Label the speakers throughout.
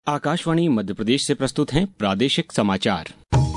Speaker 1: आकाशवाणी मध्य प्रदेश से प्रस्तुत हैं प्रादेशिक समाचार।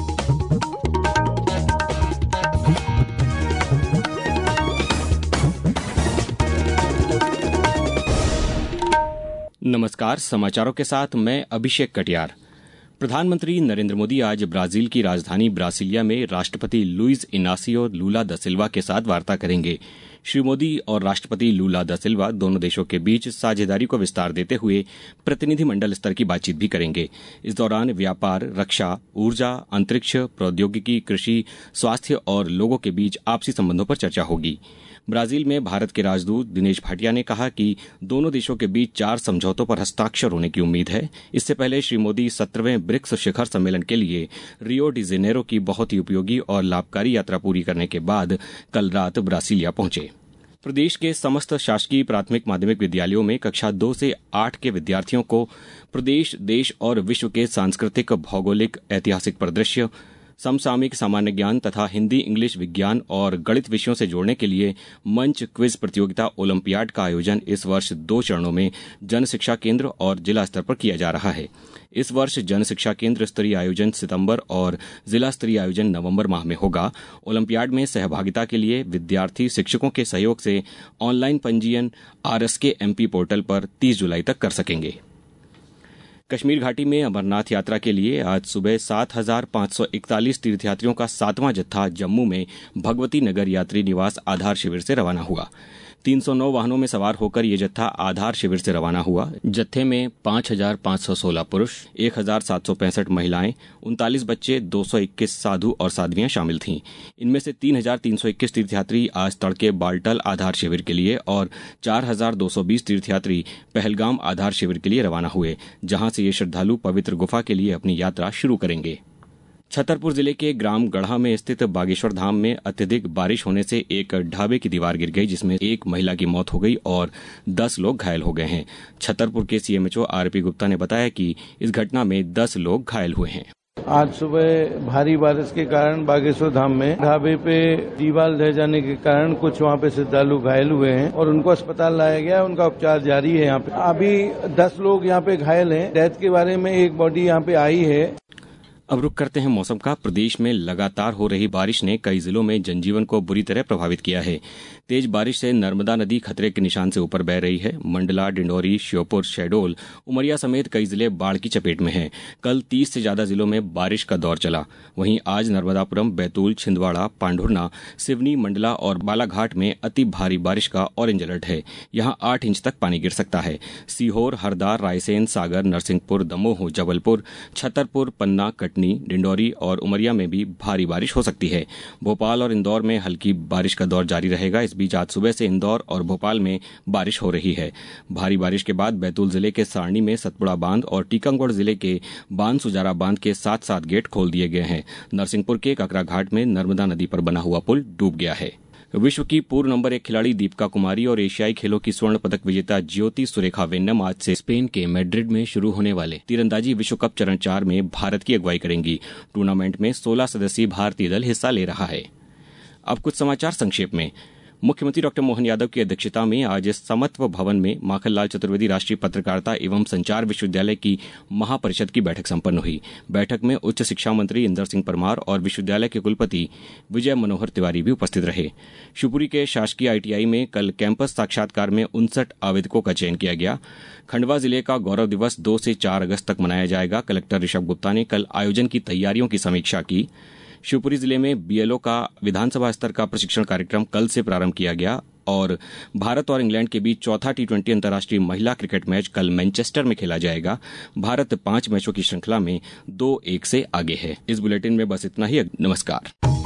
Speaker 1: नमस्कार, समाचारों के साथ मैं अभिषेक कटियार। प्रधानमंत्री नरेंद्र मोदी आज ब्राजील की राजधानी ब्रासिलिया में राष्ट्रपति लुइस इनासियो लूला दा सिल्वा के साथ वार्ता करेंगे। श्री मोदी और राष्ट्रपति लूला दा सिल्वा दोनों देशों के बीच साझेदारी को विस्तार देते हुए प्रतिनिधिमंडल स्तर की बातचीत भी करेंगे। इस दौरान व्यापार, रक्षा, ऊर्जा, अंतरिक्ष, प्रौद्योगिकी, कृषि, स्वास्थ्य और लोगों के बीच आपसी संबंधों पर चर्चा होगी। ब्राजील में भारत के राजदूत दिनेश भाटिया ने कहा कि दोनों देशों के बीच 4 समझौतों पर हस्ताक्षर होने की उम्मीद है। इससे पहले श्री मोदी 17वें ब्रिक्स शिखर सम्मेलन के लिए रियो डी जेनेरो की बहुत ही उपयोगी और लाभकारी यात्रा पूरी करने के बाद कल रात ब्रासिलिया पहुंचे। प्रदेश के समस्त शासकीय प्राथमिक माध्यमिक विद्यालयों में कक्षा 2 से 8 के विद्यार्थियों को प्रदेश, देश और विश्व के सांस्कृतिक, भौगोलिक, ऐतिहासिक परिदृश्य, समसामयिक सामान्य ज्ञान तथा हिंदी, इंग्लिश, विज्ञान और गणित विषयों से जोड़ने के लिए मंच क्विज प्रतियोगिता ओलंपियाड का आयोजन इस वर्ष 2 चरणों में जन शिक्षा केंद्र और जिला स्तर पर किया जा रहा है। इस वर्ष जन शिक्षा केंद्र स्तरीय आयोजन सितंबर और जिला स्तरीय आयोजन नवंबर माह में होगा। ओलंपियाड में सहभागिता के लिए विद्यार्थी शिक्षकों के सहयोग से ऑनलाइन पंजीयन RSK MP पोर्टल पर 30 जुलाई तक कर सकेंगे। कश्मीर घाटी में अमरनाथ यात्रा के लिए आज सुबह 7,541 तीर्थयात्रियों का 7वां जत्था जम्मू में भगवती नगर यात्री निवास आधार शिविर से रवाना हुआ। 309 वाहनों में सवार होकर ये जत्था आधार शिविर से रवाना हुआ। जत्थे में 5,516 पुरुष, 1,765 महिलाएं, 39 बच्चे, 221 साधु और साध्वियां शामिल थीं। इनमें से 3,321 तीर्थयात्री आज तड़के बालटल आधार शिविर के लिए और 4,220 तीर्थयात्री पहलगाम आधार शिविर के लिए रवाना हुए, जहां से ये श्रद्धालु पवित्र गुफा के लिए अपनी यात्रा शुरू करेंगे। छतरपुर जिले के ग्राम गढ़ा में स्थित बागेश्वर धाम में अत्यधिक बारिश होने से एक ढाबे की दीवार गिर गई, जिसमें एक महिला की मौत हो गई और 10 लोग घायल हो गए हैं। छतरपुर के CMHO RP गुप्ता ने बताया कि इस घटना में 10 लोग घायल हुए हैं।
Speaker 2: आज सुबह भारी बारिश के कारण बागेश्वर धाम में ढाबे पे दीवार ढह जाने के कारण कुछ वहाँ पे श्रद्धालु घायल हुए हैं और उनको अस्पताल लाया गया है। उनका उपचार जारी है। यहाँ पे अभी 10 लोग यहाँ पे घायल हैं। डेथ के बारे में एक बॉडी यहाँ पे आई है।
Speaker 1: अब रुक करते हैं मौसम का। प्रदेश में लगातार हो रही बारिश ने कई जिलों में जनजीवन को बुरी तरह प्रभावित किया है। तेज बारिश से नर्मदा नदी खतरे के निशान से ऊपर बह रही है। मंडला, डिंडौरी, श्योपुर, शहडोल, उमरिया समेत कई जिले बाढ़ की चपेट में हैं। कल 30 से ज्यादा जिलों में बारिश का दौर चला। वहीं आज नर्मदापुरम, बैतूल, छिंदवाड़ा, पांढुर्ना, सिवनी, मंडला और बालाघाट में अति भारी बारिश का ऑरेंज अलर्ट है। यहां 8 इंच तक पानी गिर सकता है। सीहोर, हरदा, रायसेन, सागर, नरसिंहपुर, दमोह, जबलपुर, छतरपुर, पन्ना, कटनी, डिंडौरी और उमरिया में भी भारी बारिश हो सकती है। भोपाल और इंदौर में हल्की बारिश का दौर जारी रहेगा। इस बीच आज सुबह से इंदौर और भोपाल में बारिश हो रही है। भारी बारिश के बाद बैतूल जिले के सारणी में सतपुड़ा बांध और टीकमगढ़ जिले के बानसुजारा बांध के 7 गेट खोल दिए गए हैं। नरसिंहपुर के ककरा घाट में नर्मदा नदी पर बना हुआ पुल डूब गया है। विश्व की पूर्व नंबर 1 खिलाड़ी दीपिका कुमारी और एशियाई खेलों की स्वर्ण पदक विजेता ज्योति सुरेखा वेन्नम आज से स्पेन के मैड्रिड में शुरू होने वाले तीरंदाजी विश्व कप चरण 4 में भारत की अगुवाई करेंगी। टूर्नामेंट में 16 सदस्यीय भारतीय दल हिस्सा ले रहा है। अब कुछ समाचार संक्षेप में। मुख्यमंत्री डॉक्टर मोहन यादव की अध्यक्षता में आज समत्व भवन में माखनलाल चतुर्वेदी राष्ट्रीय पत्रकारिता एवं संचार विश्वविद्यालय की महापरिषद की बैठक संपन्न हुई। बैठक में उच्च शिक्षा मंत्री इंदर सिंह परमार और विश्वविद्यालय के कुलपति विजय मनोहर तिवारी भी उपस्थित रहे। शिवपुरी के शासकीय ITI में कल कैंपस साक्षात्कार में 59 आवेदकों का चयन किया गया। खंडवा जिले का गौरव दिवस 2 से 4 अगस्त तक मनाया जाएगा। कलेक्टर ऋषभ गुप्ता ने कल आयोजन की तैयारियों की समीक्षा की। शिवपुरी जिले में BLO का विधानसभा स्तर का प्रशिक्षण कार्यक्रम कल से प्रारंभ किया गया और भारत और इंग्लैंड के बीच चौथा T20 अंतर्राष्ट्रीय महिला क्रिकेट मैच कल मैनचेस्टर में खेला जाएगा। भारत 5 मैचों की श्रृंखला में 2-1 से आगे है। इस बुलेटिन में बस इतना ही। नमस्कार।